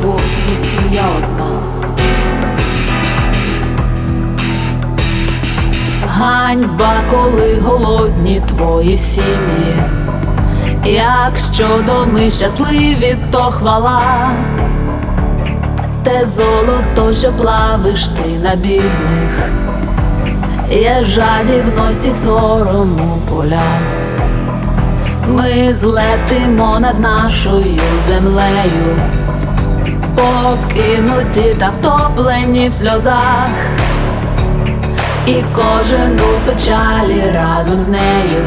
людство і сім'я одна. Ганьба, коли голодні твої сім'ї. Якщо доми щасливі, то хвала. Те золото, що плавиш ти на бідних, є жадібності, сорому поля. Ми злетимо над нашою землею, покинуті та втоплені в сльозах, і кожен у печалі разом з нею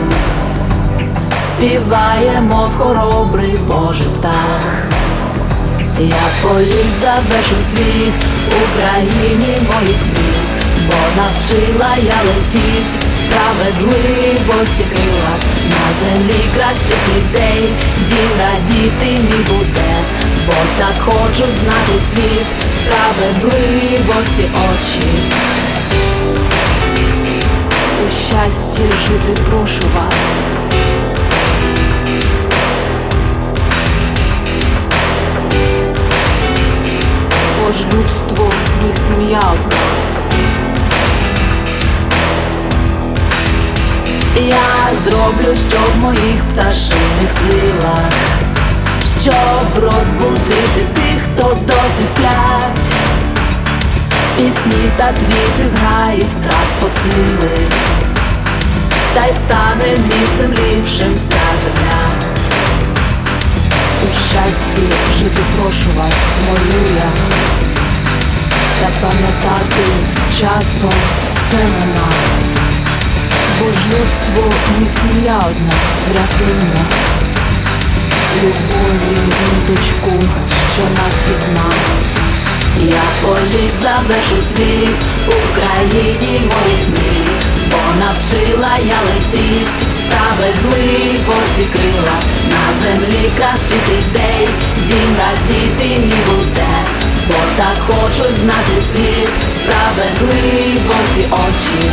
співаємо в хоробрий Божий птах. Я політ завершу світ Україні моїх мрій, бо навчила я летіть справедливості крила. На землі кращих людей дім радіти мій буде, бо так хочуть знати світ справедливості очі. У щасті жити прошу вас. Бо ж людство не сім'я одна. Я зроблю, що в моїх пташиних силах, щоб розбудити тих, хто досі сплять. Пісні та твіти з гаї страз посили, та й стане місцем ліпшим вся земля. У щасті жити прошу вас, молю я, та пам'ятати з часом все мина. Бо ж людство не сім'я одна, врятуймо любові ниточку, що нас єдна. Я політ завершу світ Україні моїх мрій, бо навчила я летіть справедливості крила. На землі кращих ідей дім радіти мій буде, бо так хочуть знати світ справедливості очі.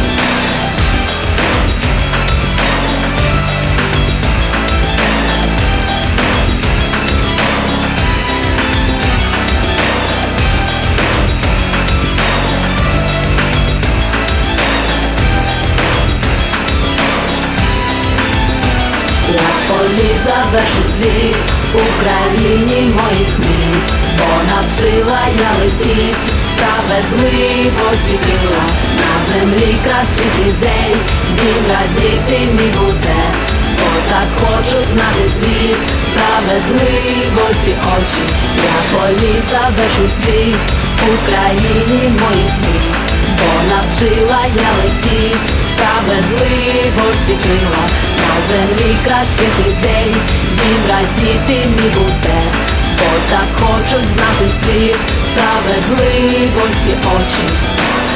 Політ завершу світ Україні моїх мрій, бо навчила я летіть справедливості крила. На землі кращих ідей дім радіти мій буде, бо так хочу знати світ справедливості очі. Я політ завершу світ Україні моїх мрій, бо навчила я летіть справедливості крила. На землі кращих ідей дім радіти мій буде, бо так хочуть знати світ справедливості очі.